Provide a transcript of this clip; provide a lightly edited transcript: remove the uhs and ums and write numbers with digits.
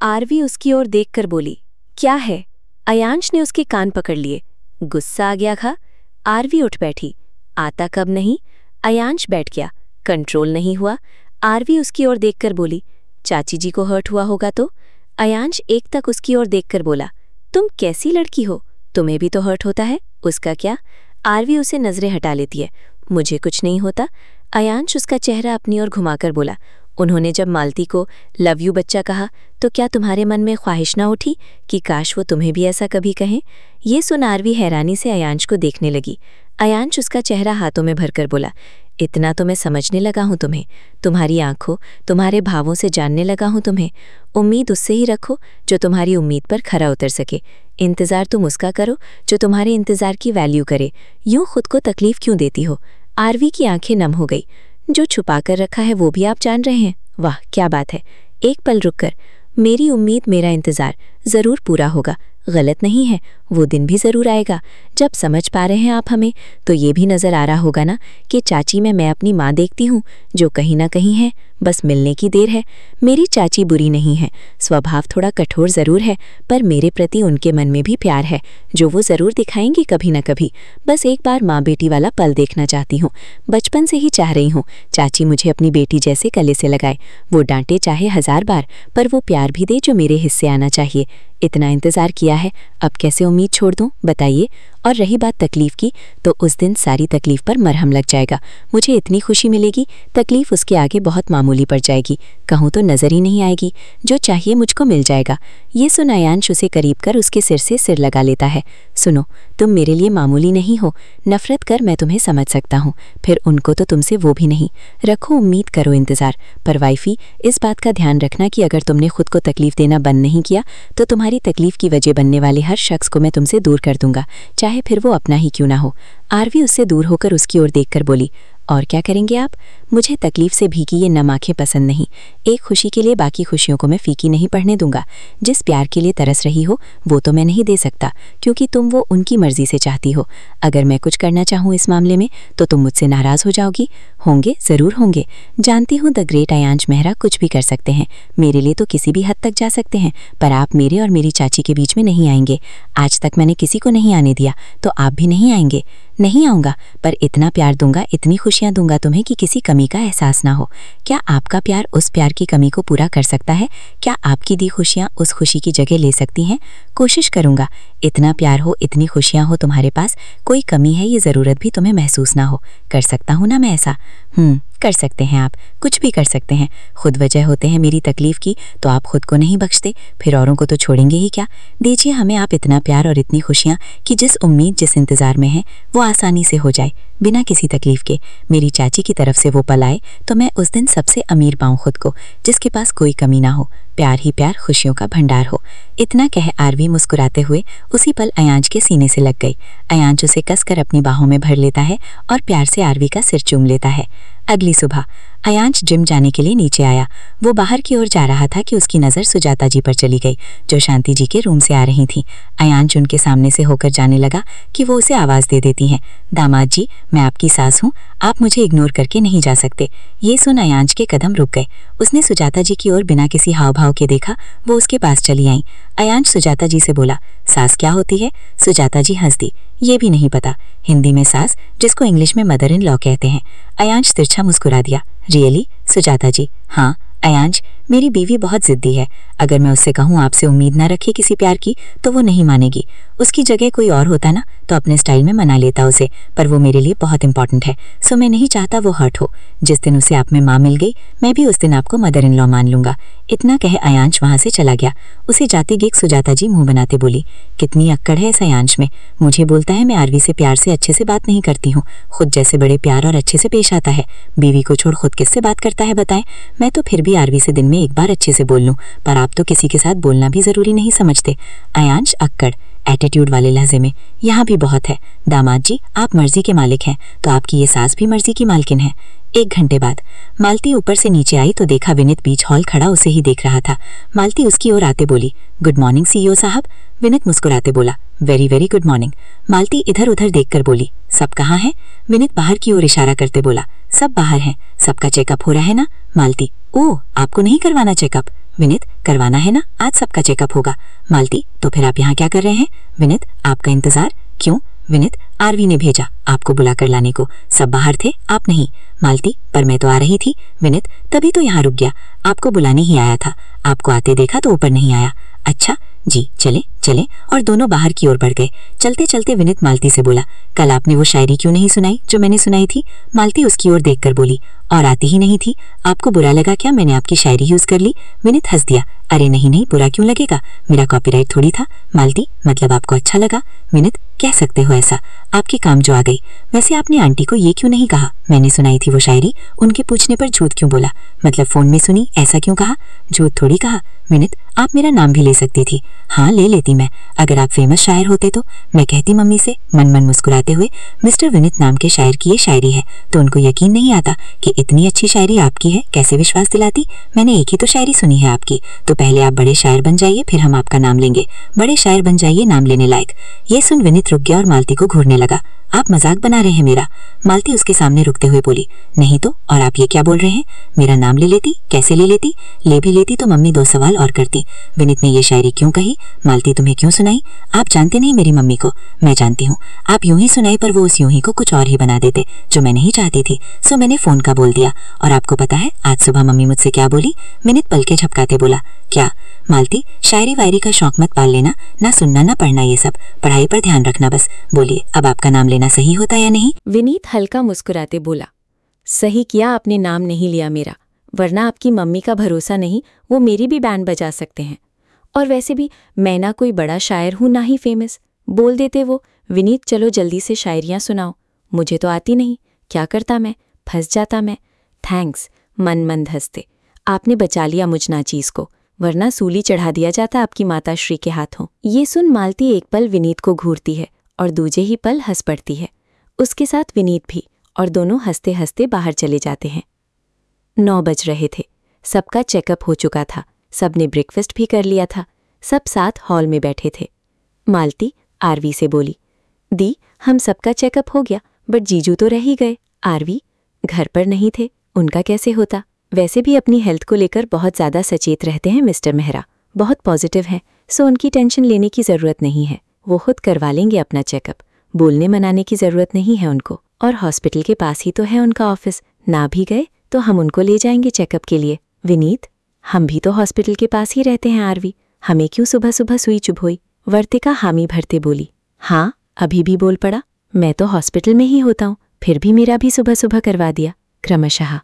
RV उसकी ओर देखकर बोली, क्या है? अयांश ने उसके कान पकड़ लिए। गुस्सा आ गया था। आरवी उठ बैठी। आता कब नहीं? अयांश बैठ गया। कंट्रोल नहीं हुआ। आरवी उसकी ओर देखकर बोली, चाची जी को हर्ट हुआ होगा तो? अयांश एक तक उसकी ओर देखकर बोला, तुम कैसी लड़की हो, तुम्हें भी तो हर्ट होता है, उसका क्या? आरवी उसे नजरें हटा लेती है। मुझे कुछ नहीं होता। अयांश उसका चेहरा अपनी ओर घुमाकर बोला, उन्होंने जब मालती को लव यू बच्चा कहा तो क्या तुम्हारे मन में ख्वाहिश ना उठी कि काश वो तुम्हें भी ऐसा कभी कहें? ये सुन आरवी हैरानी से अयांश को देखने लगी। अयांश उसका चेहरा हाथों में भरकर बोला, इतना तो मैं समझने लगा हूं तुम्हें, तुम्हारी आंखों, तुम्हारे भावों से जानने लगा हूं तुम्हें। उम्मीद उससे ही रखो जो तुम्हारी उम्मीद पर खरा उतर सके। इंतज़ार तुम उसका करो जो तुम्हारे इंतज़ार की वैल्यू करे। यूं खुद को तकलीफ क्यों देती हो? आरवी की आंखें नम हो गई। जो छुपा कर रखा है वो भी आप जान रहे हैं? वाह क्या बात है। एक पल रुककर, मेरी उम्मीद, मेरा इंतज़ार ज़रूर पूरा होगा। गलत नहीं है, वो दिन भी ज़रूर आएगा। जब समझ पा रहे हैं आप हमें, तो ये भी नज़र आ रहा होगा ना कि चाची में मैं अपनी माँ देखती हूँ जो कहीं ना कहीं है, बस मिलने की देर है। मेरी चाची बुरी नहीं है, स्वभाव थोड़ा कठोर ज़रूर है, पर मेरे प्रति उनके मन में भी प्यार है जो वो ज़रूर दिखाएंगी कभी ना कभी। बस एक बार माँ बेटी वाला पल देखना चाहती हूँ। बचपन से ही चाह रही हूँ चाची मुझे अपनी बेटी जैसे गले से लगाए। वो डांटे चाहे 1000 बार, पर वो प्यार भी दे जो मेरे हिस्से आना चाहिए। इतना इंतज़ार किया है, अब कैसे उम्मीद छोड़ दूँ बताइए? और रही बात तकलीफ़ की, तो उस दिन सारी तकलीफ़ पर मरहम लग जाएगा। मुझे इतनी खुशी मिलेगी, तकलीफ़ उसके आगे बहुत मामूली पड़ जाएगी। कहूँ तो नज़र ही नहीं आएगी। जो चाहिए मुझको मिल जाएगा। ये सुन अयांश उसे करीब कर उसके सिर से सिर लगा लेता है। सुनो, तुम मेरे लिए मामूली नहीं हो। नफ़रत कर मैं तुम्हें समझ सकता हूँ, फिर उनको तो तुमसे वो भी नहीं। रखो उम्मीद, करो इंतज़ार। पर वाइफी, इस बात का ध्यान रखना कि अगर तुमने खुद को तकलीफ़ देना बंद नहीं किया तो तुम्हारी तकलीफ़ की वजह बनने वाले हर शख्स को मैं तुमसे दूर कर दूंगा, चाहे फिर वो अपना ही क्यों ना हो। आरवी उससे दूर होकर उसकी ओर देखकर बोली, और क्या करेंगे आप? मुझे तकलीफ से भीगी ये नम आंखें पसंद नहीं। एक खुशी के लिए बाकी खुशियों को मैं फीकी नहीं पड़ने दूंगा। जिस प्यार के लिए तरस रही हो वो तो मैं नहीं दे सकता, क्योंकि तुम वो उनकी मर्जी से चाहती हो। अगर मैं कुछ करना चाहूँ इस मामले में तो तुम मुझसे नाराज़ हो जाओगी। होंगे, ज़रूर होंगे। जानती हूँ द ग्रेट अयांश मेहरा कुछ भी कर सकते हैं, मेरे लिए तो किसी भी हद तक जा सकते हैं, पर आप मेरे और मेरी चाची के बीच में नहीं आएंगे। आज तक मैंने किसी को नहीं आने दिया, तो आप भी नहीं आएंगे। नहीं आऊँगा, पर इतना प्यार दूंगा, इतनी खुशियाँ दूंगा तुम्हें कि किसी कमी का एहसास ना हो। क्या आपका प्यार उस प्यार की कमी को पूरा कर सकता है? क्या आपकी दी खुशियाँ उस खुशी की जगह ले सकती हैं? कोशिश करूँगा। इतना प्यार हो, इतनी खुशियाँ हो तुम्हारे पास, कोई कमी है ये ज़रूरत भी तुम्हें महसूस ना हो। कर सकता हूँ ना मैं ऐसा? कर सकते हैं आप, कुछ भी कर सकते हैं। खुद वजह होते हैं मेरी तकलीफ़ की, तो आप खुद को नहीं बख्शते, फिर औरों को तो छोड़ेंगे ही क्या? दीजिए हमें आप इतना प्यार और इतनी खुशियाँ कि जिस उम्मीद, जिस इंतज़ार में है वो आसानी से हो जाए, बिना किसी तकलीफ़ के। मेरी चाची की तरफ से वो पल आए तो मैं उस दिन सबसे अमीर पाऊँ खुद को, जिसके पास कोई कमी ना हो, प्यार ही प्यार, खुशियों का भंडार हो। इतना कह आरवी मुस्कुराते हुए उसी पल अयांश के सीने से लग गई। अयांश उसे कसकर अपनी बाहों में भर लेता है और प्यार से आरवी का सिर चूम लेता है। अगली सुबह अयांश जिम जाने के लिए नीचे आया। वो बाहर की ओर जा रहा था कि उसकी नज़र सुजाता जी पर चली गई, जो शांति जी के रूम से आ रही थीं। अयांश उनके सामने से होकर जाने लगा कि वो उसे आवाज़ दे देती हैं, दामाद जी, मैं आपकी सास हूँ, आप मुझे इग्नोर करके नहीं जा सकते। ये सुन अयांश के कदम रुक गए। उसने सुजाता जी की ओर बिना किसी हाव भाव के देखा। वो उसके पास चली आईं। अयांश सुजाता जी से बोला, सास क्या होती है? सुजाता जी हंस दी। ये भी नहीं पता, हिंदी में सास, जिसको इंग्लिश में मदर इन लॉ कहते हैं। अयांश तिरछा मुस्कुरा दिया। रियली? सुजाता जी, हाँ। अयांश, मेरी बीवी बहुत जिद्दी है। अगर मैं उससे कहूँ आपसे उम्मीद ना रखे किसी प्यार की, तो वो नहीं मानेगी। उसकी जगह कोई और होता ना तो अपने स्टाइल में मना लेता उसे, पर वो मेरे लिए बहुत इंपॉर्टेंट है, सो मैं नहीं चाहता वो हर्ट हो। जिस दिन उसे आप में माँ मिल गई, मैं भी उस दिन आपको मदर इन लॉ मान लूंगा। इतना कह अयांश वहां से चला गया। उसे जाते देख सुजाता जी मुंह बनाते बोली, कितनी अक्कड़ है इस अयांश में। मुझे बोलता है मैं आरवी से प्यार से अच्छे से बात नहीं करती हूँ, खुद जैसे बड़े प्यार और अच्छे से पेश आता है। बीवी को छोड़ खुद किससे बात करता है बताएं? मैं तो फिर भी आरवी से दिन में एक बार अच्छे से बोल लूं, पर आप तो किसी के साथ बोलना भी जरूरी नहीं समझते। अयांश अक्कड़, एटीट्यूड वाले लहजे में यहाँ भी बहुत है। दामाद जी, आप मर्जी के मालिक हैं, तो आपकी ये सास भी मर्जी की मालकिन है। 1 घंटे बाद मालती ऊपर से नीचे आई तो देखा विनित बीच हॉल खड़ा उसे ही देख रहा था। मालती उसकी ओर आते बोली, गुड मॉर्निंग सीईओ साहब। विनित मुस्कुराते बोला, very very good morning. Malti इधर उधर देखकर बोली, सब कहाँ हैं? विनित बाहर की ओर इशारा करते बोला, सब बाहर हैं। सबका चेकअप हो रहा है ना? मालती, ओह, आपको नहीं करवाना चेकअप? विनित, करवाना है ना, आज सबका चेकअप होगा। मालती, तो फिर आप यहाँ क्या कर रहे हैं? विनीत, आपका इंतजार। क्यों? विनीत, आरवी ने भेजा आपको बुलाकर लाने को। सब बाहर थे, आप नहीं। मालती, पर मैं तो आ रही थी। विनीत, तभी तो यहाँ रुक गया, आपको बुलाने ही आया था। आपको आते देखा तो ऊपर नहीं आया। अच्छा जी, चले चले, और दोनों बाहर की ओर बढ़ गए। चलते चलते विनीत मालती से बोला, कल आपने वो शायरी क्यों नहीं सुनाई जो मैंने सुनाई थी? मालती उसकी ओर देखकर बोली, और आती ही नहीं थी। आपको बुरा लगा क्या मैंने आपकी शायरी यूज कर ली? विनीत हंस दिया, अरे नहीं नहीं, बुरा क्यों लगेगा, मेरा कॉपीराइट थोड़ी था। मालती, मतलब आपको अच्छा लगा? विनीत, कह सकते हो ऐसा, आपकी काम जो आ गई। वैसे आपने आंटी को ये क्यों नहीं कहा मैंने सुनाई थी वो शायरी? उनके पूछने पर झूठ क्यों बोला? मतलब फोन में सुनी ऐसा क्यों कहा? झूठ थोड़ी कहा। विनीत, आप मेरा नाम भी ले सकती थी। हाँ ले लेती मैं, अगर आप फेमस शायर होते तो। मैं कहती मम्मी से, मन मन मुस्कुराते हुए, मिस्टर विनीत नाम के शायर की ये शायरी है, तो उनको यकीन नहीं आता कि इतनी अच्छी शायरी आपकी है। कैसे विश्वास दिलाती? मैंने एक ही तो शायरी सुनी है आपकी। तो पहले आप बड़े शायर बन जाइए, फिर हम आपका नाम लेंगे। बड़े शायर बन जाइए, नाम लेने लायक। ये सुन विनीत रुक गया और मालती को घूरने लगा। आप मजाक बना रहे हैं मेरा? मालती उसके सामने रुकते हुए बोली, नहीं तो, और आप ये क्या बोल रहे हैं? मेरा नाम ले लेती? कैसे ले लेती? ले भी लेती तो मम्मी 2 सवाल और करती। विनीत ने ये शायरी क्यों कही? मालती, तुम्हें क्यों सुनाई? आप जानते नहीं मेरी मम्मी को। मैं जानती हूँ, आप यूं ही सुनाई, पर वो उस यूं ही को कुछ और ही बना देते जो मैं नहीं चाहती थी। सो मैंने फोन का बोल दिया। और आपको पता है आज सुबह मम्मी मुझसे क्या बोली? विनीत पलके झपकाते बोला, क्या? मालती, शायरी वायरी का शौक मत पाल लेना, ना सुनना ना पढ़ना, ये सब पढ़ाई पर ध्यान रखना बस। बोलिए, अब आपका नाम लेना सही होता या नहीं? विनीत हल्का मुस्कुराते बोला, सही किया आपने नाम नहीं लिया मेरा, वरना आपकी मम्मी का भरोसा नहीं, वो मेरी भी बैंड बजा सकते हैं। और वैसे भी मैं ना कोई बड़ा शायर हूं ना ही फेमस। बोल देते वो, विनीत चलो जल्दी से शायरियां सुनाओ। मुझे तो आती नहीं, क्या करता मैं, फंस जाता मैं। थैंक्स, मन मंद हंसते, आपने बचा लिया मुझ नाचीज को, वरना सूली चढ़ा दिया जाता आपकी माता श्री के हाथों। ये सुन मालती एक पल विनीत को घूरती है और दूजे ही पल हंस पड़ती है, उसके साथ विनीत भी, और दोनों हंसते हंसते बाहर चले जाते हैं। 9 बज रहे थे, सबका चेकअप हो चुका था, सबने ब्रेकफास्ट भी कर लिया था, सब साथ हॉल में बैठे थे। मालती आरवी से बोली, दी हम सबका चेकअप हो गया, बट जीजू तो रह ही गए। आरवी घर पर नहीं थे, उनका कैसे होता? वैसे भी अपनी हेल्थ को लेकर बहुत ज़्यादा सचेत रहते हैं मिस्टर मेहरा, बहुत पॉजिटिव हैं, सो उनकी टेंशन लेने की ज़रूरत नहीं है, वो खुद करवा लेंगे अपना चेकअप। बोलने मनाने की ज़रूरत नहीं है उनको, और हॉस्पिटल के पास ही तो है उनका ऑफिस, ना भी गए तो हम उनको ले जाएंगे चेकअप के लिए। विनीत, हम भी तो हॉस्पिटल के पास ही रहते हैं आरवी, हमें क्यों सुबह सुबह सुई चुभोई? वर्तिका हामी भरते बोली, हाँ अभी भी बोल पड़ा, मैं तो हॉस्पिटल में ही होता हूँ, फिर भी मेरा भी सुबह सुबह करवा दिया। क्रमशः